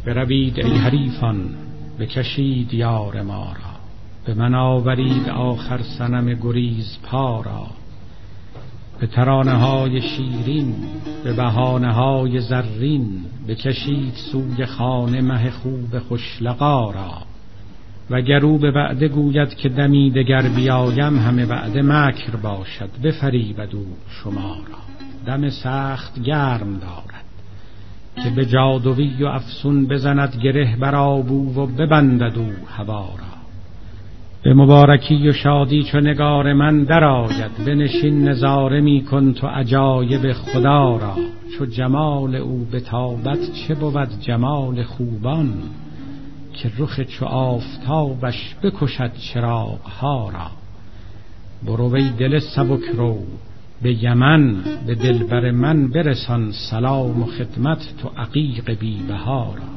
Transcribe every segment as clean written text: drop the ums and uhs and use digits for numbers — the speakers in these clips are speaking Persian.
بروید ای حریفان بکشید یار ما را، به من آورید آخر صنم گریز پا را. به ترانه های شیرین به بهانه های زرین، بکشید سوی خانه مه خوب خوشلقا را. وگر او به وعده گوید که دمی دگر بیایم، همه وعده مکر باشد بفریبد او شما را. دم سخت گرم دارد که به جادوی و افسون، بزند گره بر آبو و ببندد او هوا را. به مبارکی و شادی چو نگار من درآید، بنشین نظاره می کن تو عجایب خدا را. چو جمال او بتابد چه بود جمال خوبان، که رخ چو آفتابش بکشد چراغ‌ها را. برو ای دل سبک رو به یمن، به دلبر من برسان سلام و خدمت تو عقیق بی بها را.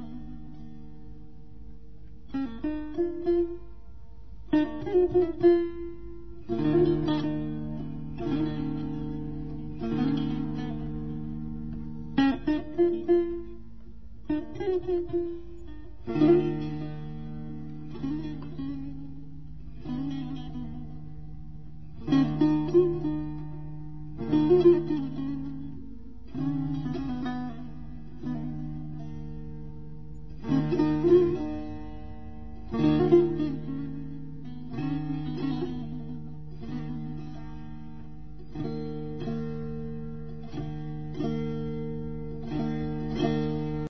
Thank you.